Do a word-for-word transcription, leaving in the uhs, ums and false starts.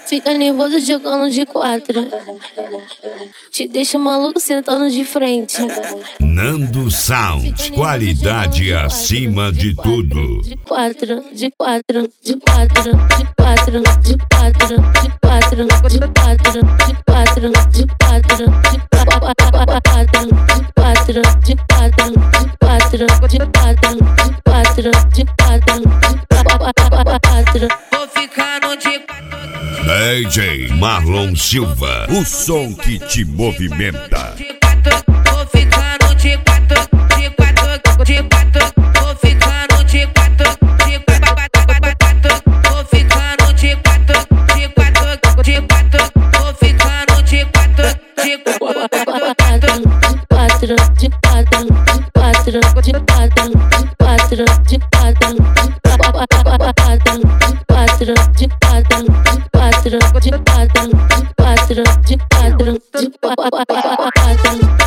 Fica nervoso jogando de quatro. Te deixa maluco sentando de frente. Nando Sound, qualidade acima de tudo. De quatro, de quatro, de quatro, de quatro, de quatro, de quatro, de quatro, de quatro, de quatro, de quatro, de quatro, de quatro, de quatro, de quatro, de quatro, de quatro, de quatro. Vou ficar no de D J Marlon Silva, o som que te movimenta. Vou ficar no de quatro, de quatro, de quatro. Vou ficar no de quatro, de quatro. Vou ficar no de quatro, de quatro, de quatro. Vou ficar no de quatro, de quatro, de quatro, de quatro, de quatro, de quatro, de quatro, de quatro, de quatro, de quatro, de quatro, de quatro, de quatro, de quatro, de quatro, de quatro.